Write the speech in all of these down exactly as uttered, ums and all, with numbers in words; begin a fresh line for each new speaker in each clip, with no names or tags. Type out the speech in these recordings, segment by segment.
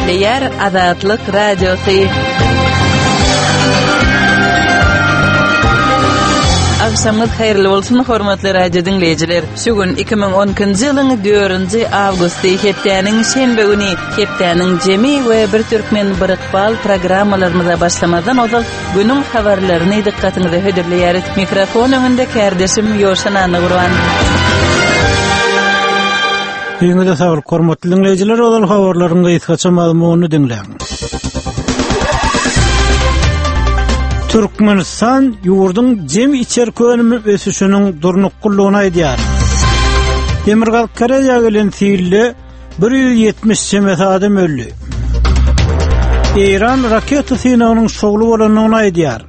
hödürleýär Azatlyk Radiosy. Akşamınız hayırlı bolsun hormatly radio dinleyijiler. Şu gün iki bin on ikinji ýylyň dördünji awgusty hepdeniň şenbe güni hepdeniň jemi we bir türkmen bir ykbal programmalarymyza başlamadan ozal günüň habarlaryny dikkatiňize hödürleýäris. Mikrofon öňünde kärdeşim Ýoşan Anygurwan.
Ýeňde sabır hormatly dinleyijiler, ozal habarlaryň gaýtgaça mazmuny dinleň. Türkmenistan ýurdun jem içerki önümi ösüşünün durnukkulluğuna edýär. Demirgal Koreýa gelen fiille bir ýüz ýetmiş jemet adam öldü. Iran raketa synawynyň şogly bolanyna edýär.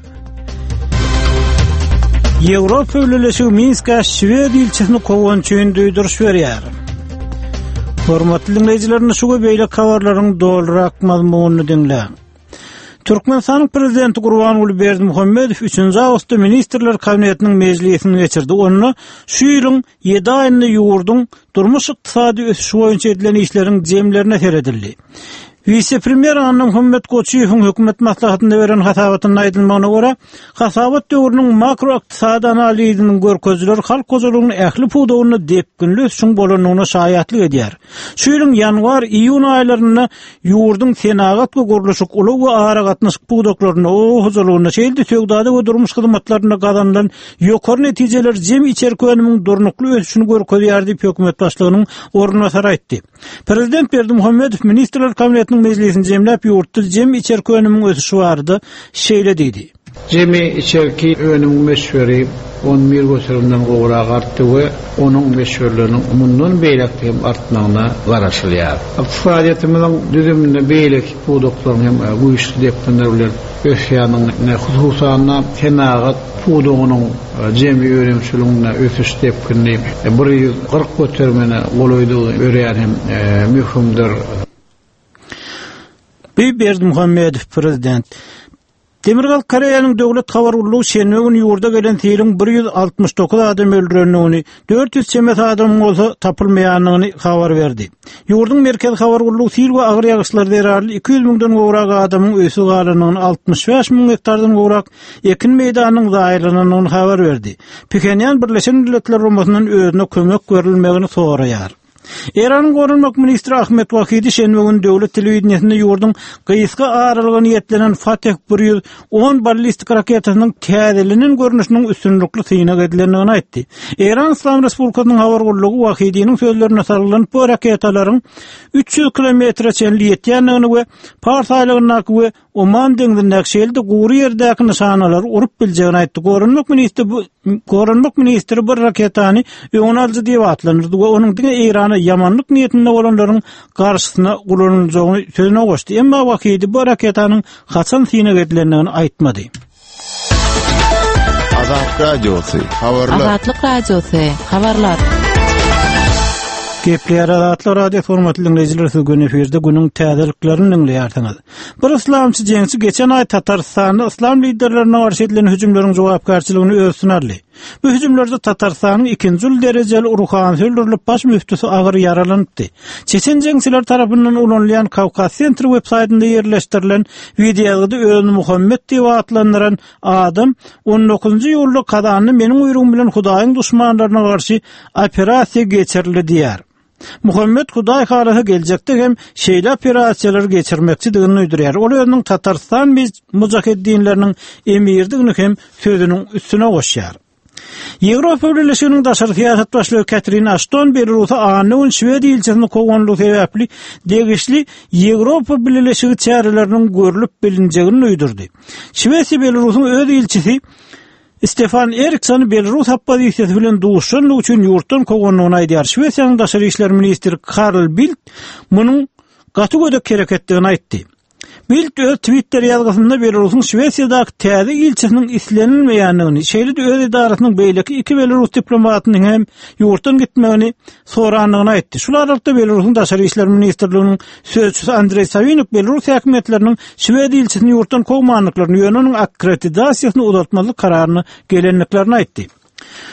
Ýewropa ýöneşigi Minska Şwed ilçesini kowançyň duýduryş berýär. Hormatly dinleyijiler, şu beýle habarlaryň dolrak mazmunyny dinleň. Türkmenistan prezidenti Gurbanuly Berdimuhammedow üçünji awgustda ministrler kabinetiniň mejlisini geçirdi. Onu şu ýylyň ýedi aýyny ýurdun durmuş ykdysady ösüşi boýunça edilen işleriň jemlerine seredildi. Vice-premier Anna Muhammed Koçiýewiň hökümet maslahatynda beren hasabatyny aýdylmagyna görä, hasabat döwrüniň makro ykdysady analizynyň görkezleri halk gojalygynyň ähli puwdagyny depkinli ösüşiň bolanyna şaýatlyk edýär. Şu ýylyň ýanwar iýun aýlaryna ýurdun senagat we guruluşyk uly we ara gatnaşyk puwdaklaryna o hojalygyna şeýle sögdady we durmuş hyzmatlaryna gazandan ýokary netijeler jem içerki önümiň durnukly ösüşini görkezýär diýip hökümet başlygynyň ornunasary aýtdy. Prezident Berdimuhammedow ministrler kabinetiniň meclisini jemläp ýurtda jem içerki önümiň ösüşi bardy. Şeýle diýdi.
Jemi içerki önümiň meşguri on bir götürümden gowrak artdy we onuň meşgurlygynyň mundan beýlek hem artmagyna garaşylýar. Faaliýetimizin düzüminde beýlek puwdaklaryň hem güýçli depkinler ösýanyň hususanna tenagat puwdagynyň jemi öýrençiligiňe ösüş depkinli bir ýüz kırk götürmeni golaýdygy öýrän hem mühimdir.
Berdimuhammedow prezident Demirgal Koreýanyň döwlet habar urlugy şenbe güni ýurda gelen tiýirin bir ýüz altmış dokuz adam öldürenligini, dört yüz jemet adam bolsa tapylmaýanyny habar berdi. Ýurdun merkez habar urlugy tiýil we agyr ýagyşlar derarly iki yüz miňden gowrak adamyň ösü galanynyň altmış beş miň hektardan gowrak ekin meýdanynyň zaýrlanynyny habar berdi. Pekeniýan Birleşen Milletler Romasyndan özüne kömek berilmegini soraýar. Iranyň gorunmak ministri Ahmet Wahidi şenbe güni döwlet telewizionyny ýurdun gyýyska aralygyny ýetlenen Fateh bir yüz on ballistik raketasynyň täzelinin görnüşiniň üstünlikli syna edilendigini aýtdy. Iran Islam Respublikasynyň habar gurulugy Wahidiniň sözlerine sarylanyp bu raketalaryň üç yüz kilometre çenli ýetýändigini we parsaýlygyny we Oman deňizinde şeýle gury ýerdäki nişanalar urup biljegini aýtdy. Gorunmak ministri bu gorunmak ministri bir raketany ýonalyjy diýip atlanyrdy we onuň diňe Irana yamanlyk niýetinde bolanlaryň garşysyna gulanjagyny sözüne goşdy. Emma Wahidi bu raketanyň haçan syna edilendigini aýtmady.
Azatlyk Radiosy, habarlar.
Azatlyk Radiosy, habarlar.
Gepler Azatlyk Radio formatly dinleyijiler, sugün eferde günüň täzeliklerini dinleýärsiňiz. Bir islamçy jeňsi geçen aý Tatarstanyň islam liderlerine garşy edilen hüjümleriň jogapkarçylygyny öz sunarly. Bu hüjümlerde Tatarstanyň ikinji derejeli Urhan öldürilip baş müftüsi agyr yaralandy. Çeçen jeňsiler tarapyndan ulanýan Kavkaz Center websaýtynda ýerleşdirilen videoda özüni Muhammed diýip atlandyran adam on dokuzunji ýylda kadanyny meniň uýrugum bilen Hudaýyň duşmanlaryna garşy operasiýa geçirildi diýär. Muhammed Hudaý halata geljekde hem şeýle operasiýalar geçirmekçidigini öýdürýär. Ol özüniň Tatarstan mujahidinleriniň emirdigini hem sözüniň üstüne goşýar. Ýewropa Birleşiginiň daşary siýasat başlygy Catherine Ashton Belarusy anyň Şwed ilçesini kowanlygy sebäpli degişli Ýewropa Birleşigi çäreleriniň görülüp bilinjegini öýdürdi. Şwed Belarusyň öz ilçisi Stefan Eriksson Belarus opposisiýasy bilen duşanlyk üçin ýurtdan kowanlygyny aýdýar. Şwediýanyň daşary işler ministri Carl Bildt munyň gaty gödek kereketdigini aýtdy. Bildt öz Twitter ýazgysynda Belarusyň Şwediýadaky täze ilçesiniň islenilmeýändigini, şeýle öz idarasynyň beýleki iki Belarus diplomatynyň hem ýurtdan gitmegini soranlygyny aýtdy. Şular arasynda Belarusyň daşary işler ministrliginiň sözçüsü Andrey Savinuk Belarus häkimetleriniň Şwediýa ilçesini ýurtdan kowmanlyklaryny ýönüniň akkreditasiýasyny uzatmalyk kararyny gelenliklerini aýtdy.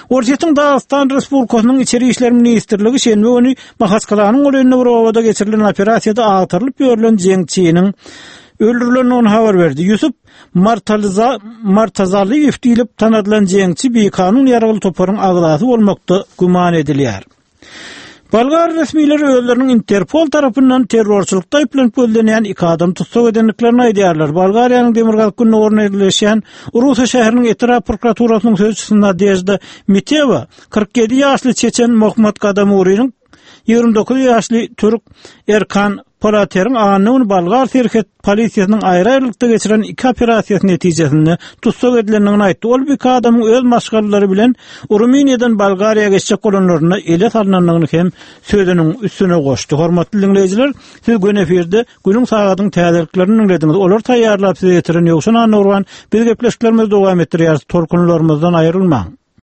Ortaýyň Dagestan Respublikasynyň Içeri işler ministrligi şenbe güni Mahaskalaanyň golünde Burawada geçirilen operasiýada agtyrylyp ýörülen jeňçiniň öldürülen on habar berdi. Yusuf Martaza Martazalyýew diýilip tanadylan jeňçi bir kanun ýaraly toparyň agdasy bolmakda guman edilýär. Bolgar resmiýetleri öýleriniň Interpol tarapyndan terrorçylykda aýplanyp öldürýän iki adam tutsak edenliklerini aýdýarlar. Bolgariýanyň Demirgal gününe ýerleşýän Urus şäheriniň etraf prokuraturasynyň sözçüsü Nadejda Miteva kırk yedi ýaşly çeçen Mohmad Kadamuryň ýigrimide dokuz ýaşly türk Erkan Polaterin ağanlığını Balgar Serket polisiýasynyň aýry-aýrylykda geçiren iki operasiýasy netijesinde tutsak edilenini aýtdy. Ol bir adamyň öz maşgalary bilen Rumyniýadan Bolgariýa geçjek bolanlaryna ele salynanyny hem sözüniň üstüne goşdy. Hormatly dinleýijiler, siz gün eferde günüň sagatyň täzeliklerini dinlediňiz. Olar taýýarlap size getiren ýokşan Nurwan biz gepleşiklerimizi dowam etdirýär. Tolkunlarymyzdan aýrylmaň.